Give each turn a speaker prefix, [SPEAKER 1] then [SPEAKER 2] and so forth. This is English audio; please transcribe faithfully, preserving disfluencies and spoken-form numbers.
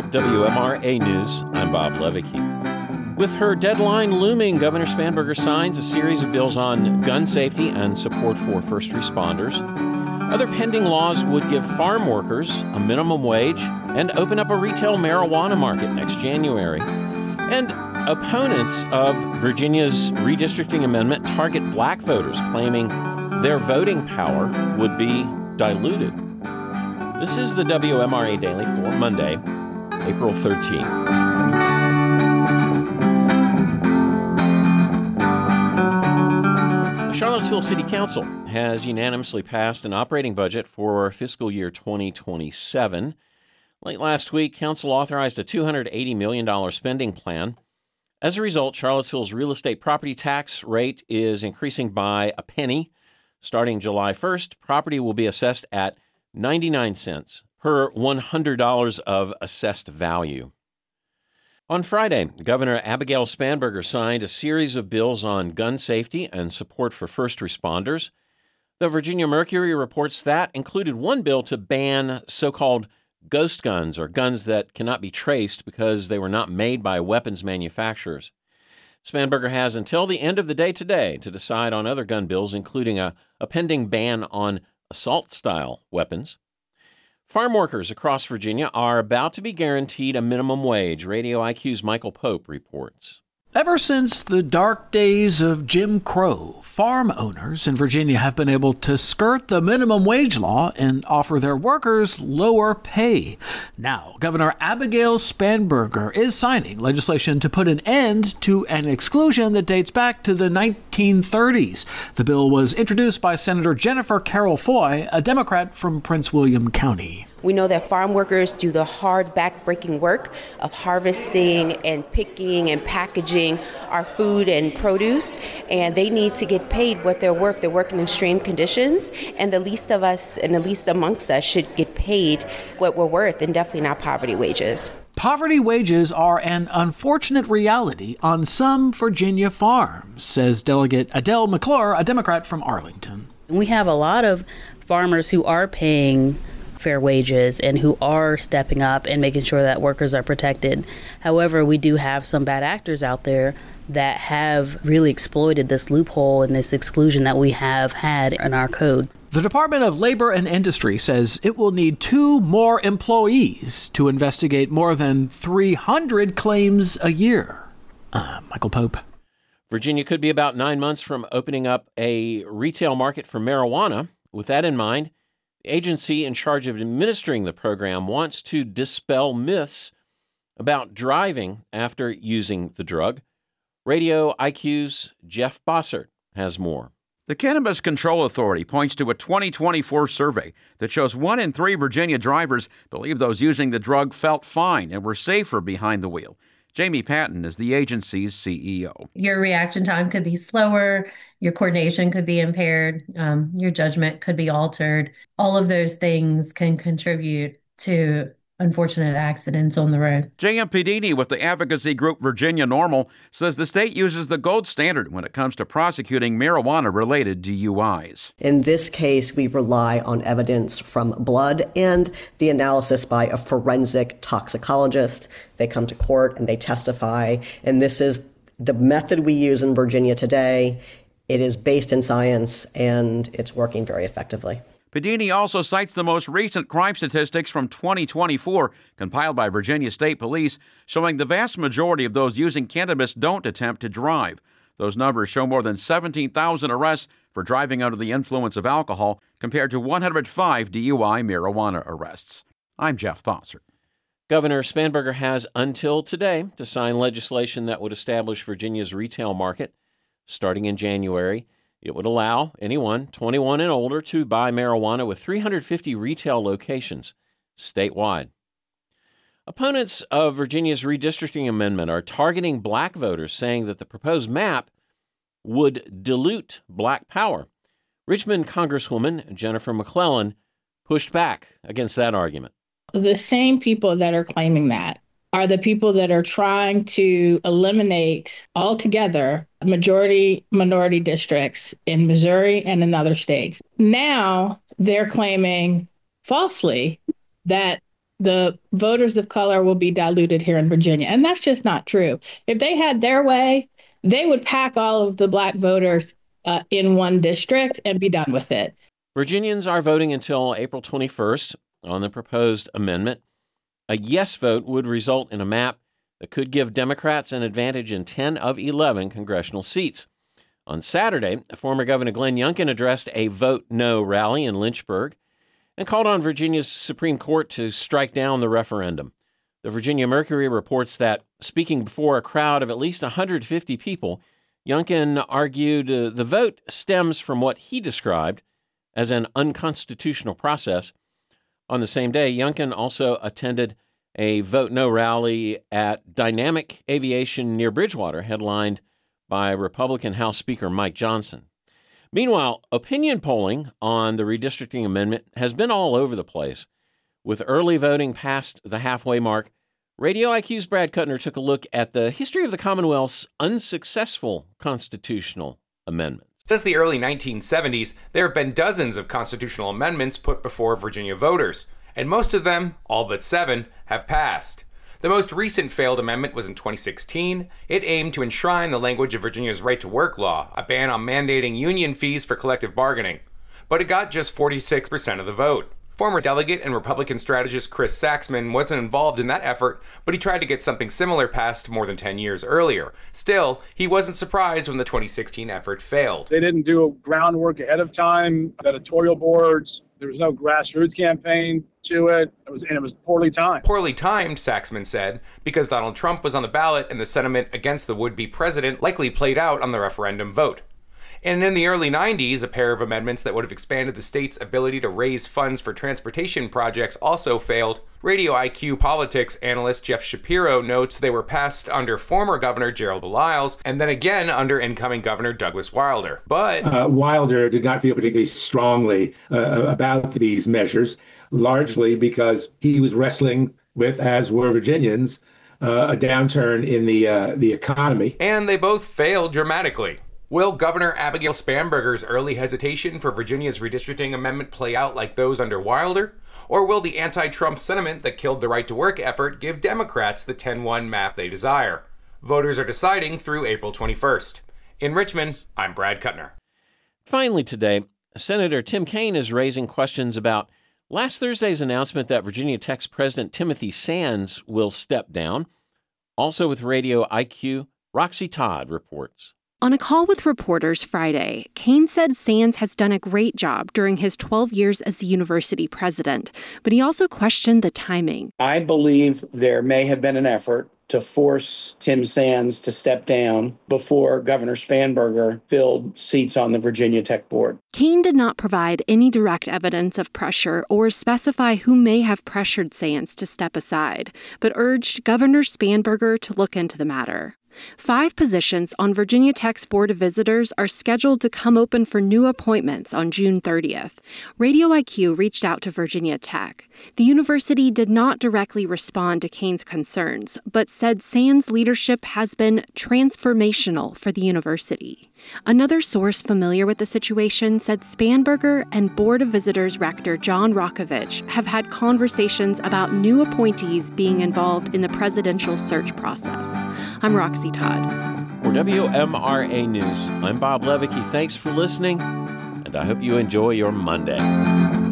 [SPEAKER 1] W M R A News, I'm Bob Levicki. With her deadline looming, Governor Spanberger signs a series of bills on gun safety and support for first responders. Other pending laws would give farm workers a minimum wage and open up a retail marijuana market next January. And opponents of Virginia's redistricting amendment target black voters, claiming their voting power would be diluted. This is the W M R A Daily for Monday, April thirteenth. The Charlottesville City Council has unanimously passed an operating budget for fiscal year twenty twenty-seven. Late last week, Council authorized a two hundred eighty million dollars spending plan. As a result, Charlottesville's real estate property tax rate is increasing by a penny. Starting July first, property will be assessed at ninety-nine cents per one hundred dollars of assessed value. On Friday, Governor Abigail Spanberger signed a series of bills on gun safety and support for first responders. The Virginia Mercury reports that included one bill to ban so-called ghost guns, or guns that cannot be traced because they were not made by weapons manufacturers. Spanberger has until the end of the day today to decide on other gun bills, including a, a pending ban on assault-style weapons. Farm workers across Virginia are about to be guaranteed a minimum wage. Radio I Q's Michael Pope reports.
[SPEAKER 2] Ever since the dark days of Jim Crow, farm owners in Virginia have been able to skirt the minimum wage law and offer their workers lower pay. Now, Governor Abigail Spanberger is signing legislation to put an end to an exclusion that dates back to the nineteen thirties. The bill was introduced by Senator Jennifer Carroll Foy, a Democrat from Prince William County.
[SPEAKER 3] We know that farm workers do the hard, back-breaking work of harvesting and picking and packaging our food and produce, and they need to get paid what they're worth. They're working in extreme conditions, and the least of us and the least amongst us should get paid what we're worth, and definitely not poverty wages.
[SPEAKER 2] Poverty wages are an unfortunate reality on some Virginia farms, says Delegate Adele McClure, a Democrat from Arlington.
[SPEAKER 4] We have a lot of farmers who are paying fair wages and who are stepping up and making sure that workers are protected. However, we do have some bad actors out there that have really exploited this loophole and this exclusion that we have had in our code.
[SPEAKER 2] The Department of Labor and Industry says it will need two more employees to investigate more than three hundred claims a year. Uh, Michael Pope.
[SPEAKER 1] Virginia could be about nine months from opening up a retail market for marijuana. With that in mind, the agency in charge of administering the program wants to dispel myths about driving after using the drug. Radio I Q's Jeff Bossert has more.
[SPEAKER 5] The Cannabis Control Authority points to a twenty twenty-four survey that shows one in three Virginia drivers believe those using the drug felt fine and were safer behind the wheel. Jamie Patton is the agency's C E O.
[SPEAKER 6] Your reaction time could be slower, your coordination could be impaired, um, your judgment could be altered. All of those things can contribute to unfortunate accidents on the road.
[SPEAKER 5] J M Pedini with the advocacy group Virginia NORML says the state uses the gold standard when it comes to prosecuting marijuana-related D U Is.
[SPEAKER 7] In this case, we rely on evidence from blood and the analysis by a forensic toxicologist. They come to court and they testify, and this is the method we use in Virginia today. It is based in science, and it's working very effectively.
[SPEAKER 5] Pedini also cites the most recent crime statistics from twenty twenty-four, compiled by Virginia State Police, showing the vast majority of those using cannabis don't attempt to drive. Those numbers show more than seventeen thousand arrests for driving under the influence of alcohol, compared to one hundred five D U I marijuana arrests. I'm Jeff Bossert.
[SPEAKER 1] Governor Spanberger has until today to sign legislation that would establish Virginia's retail market. Starting in January, it would allow anyone twenty-one and older to buy marijuana with three hundred fifty retail locations statewide. Opponents of Virginia's redistricting amendment are targeting black voters, saying that the proposed map would dilute black power. Richmond Congresswoman Jennifer McClellan pushed back against that argument.
[SPEAKER 8] The same people that are claiming that are the people that are trying to eliminate altogether majority minority districts in Missouri and in other states. Now they're claiming falsely that the voters of color will be diluted here in Virginia. And that's just not true. If they had their way, they would pack all of the black voters uh, in one district and be done with it.
[SPEAKER 1] Virginians are voting until April twenty-first on the proposed amendment. A yes vote would result in a map that could give Democrats an advantage in ten of eleven congressional seats. On Saturday, former Governor Glenn Youngkin addressed a vote no rally in Lynchburg and called on Virginia's Supreme Court to strike down the referendum. The Virginia Mercury reports that, speaking before a crowd of at least one hundred fifty people, Youngkin argued uh, the vote stems from what he described as an unconstitutional process. On the same day, Youngkin also attended a vote no rally at Dynamic Aviation near Bridgewater, headlined by Republican House Speaker Mike Johnson. Meanwhile, opinion polling on the redistricting amendment has been all over the place. With early voting past the halfway mark, Radio I Q's Brad Kuttner took a look at the history of the Commonwealth's unsuccessful constitutional amendments.
[SPEAKER 9] Since the early nineteen seventies, there have been dozens of constitutional amendments put before Virginia voters, and most of them, all but seven, have passed. The most recent failed amendment was in twenty sixteen. It aimed to enshrine the language of Virginia's right-to-work law, a ban on mandating union fees for collective bargaining. But it got just forty-six percent of the vote. Former delegate and Republican strategist Chris Saxman wasn't involved in that effort, but he tried to get something similar passed more than ten years earlier. Still, he wasn't surprised when the twenty sixteen effort failed.
[SPEAKER 10] They didn't do groundwork ahead of time, editorial boards. There was no grassroots campaign to it. It was, and it was poorly timed.
[SPEAKER 9] Poorly timed, Saxman said, because Donald Trump was on the ballot and the sentiment against the would-be president likely played out on the referendum vote. And in the early nineties, a pair of amendments that would have expanded the state's ability to raise funds for transportation projects also failed. Radio I Q politics analyst Jeff Shapiro notes they were passed under former Governor Gerald Baliles and then again under incoming Governor Douglas Wilder. But
[SPEAKER 11] uh, Wilder did not feel particularly strongly uh, about these measures, largely because he was wrestling with, as were Virginians, uh, a downturn in the uh, the economy.
[SPEAKER 9] And they both failed dramatically. Will Governor Abigail Spanberger's early hesitation for Virginia's redistricting amendment play out like those under Wilder? Or will the anti-Trump sentiment that killed the right-to-work effort give Democrats the ten one map they desire? Voters are deciding through April twenty-first. In Richmond, I'm Brad Kuttner.
[SPEAKER 1] Finally today, Senator Tim Kaine is raising questions about last Thursday's announcement that Virginia Tech's President Timothy Sands will step down. Also with Radio I Q, Roxy Todd reports.
[SPEAKER 12] On a call with reporters Friday, Kaine said Sands has done a great job during his twelve years as the university president, but he also questioned the timing.
[SPEAKER 13] I believe there may have been an effort to force Tim Sands to step down before Governor Spanberger filled seats on the Virginia Tech board.
[SPEAKER 12] Kaine did not provide any direct evidence of pressure or specify who may have pressured Sands to step aside, but urged Governor Spanberger to look into the matter. Five positions on Virginia Tech's Board of Visitors are scheduled to come open for new appointments on June thirtieth. Radio I Q reached out to Virginia Tech. The university did not directly respond to Kaine's concerns, but said Sands' leadership has been transformational for the university. Another source familiar with the situation said Spanberger and Board of Visitors Rector John Rokovich have had conversations about new appointees being involved in the presidential search process. I'm Roxy Todd.
[SPEAKER 1] For W M R A News, I'm Bob Levicki. Thanks for listening, and I hope you enjoy your Monday.